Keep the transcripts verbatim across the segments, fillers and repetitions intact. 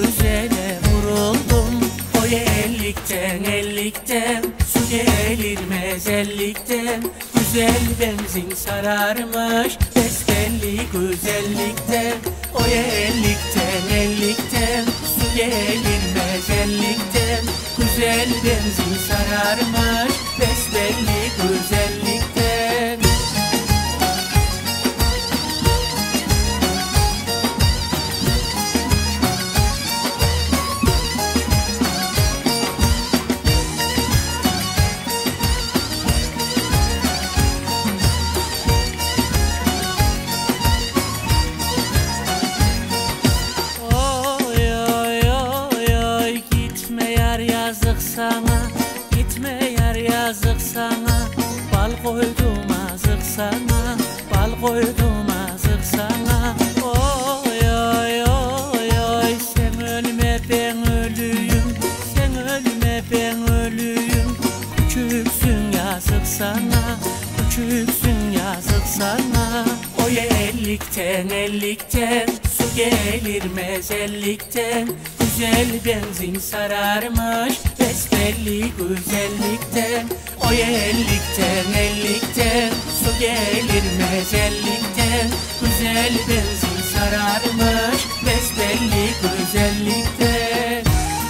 güzele vuruldum. Oy ellikten ellikten su gelir mezellikten. Güzel benzin sararmış besbelli güzellikten. Oy ellikten ellikten su gelir mezellikten. Güzel benzin sararmış besbelli güzellikten. Yazık sana, gitme yar yazık sana. Bal koydum azık sana, bal koydum azık sana. Oy oy oy oy, sen ölme ben ölüyüm, sen ölme ben ölüyüm. Küçüksün yazık sana, küçüksün yazık sana. Oy ellikten ellikten su gelir mezellikten. Güzel benzin sararmış besbelli güzellikten. Oy ellikten ellikten su gelir mezellikten. Güzel benzin sararmış besbelli güzellikten.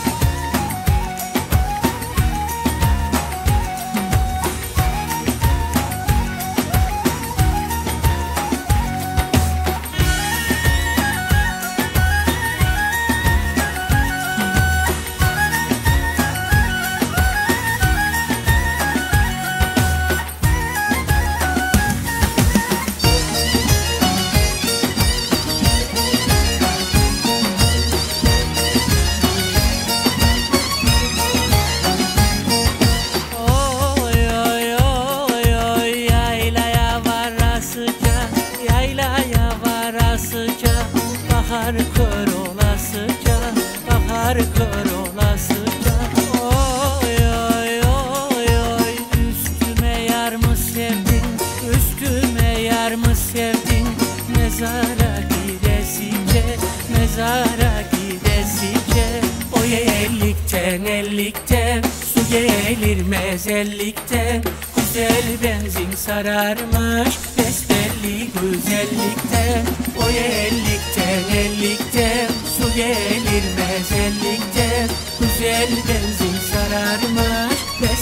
Bahar kör olasıca, bahar kör olasıca. Oy oy oy oy, üstüme yar mı sevdin, üstüme yar mı sevdin? Mezara gidesice, mezara gidesice. Oy ellikten ellikten su gelir mezellikten. Güzel benzin sararmış besbelli güzellikten. Oy ellikten ellikten su gelir mezellikten. Güzel benzin sararmış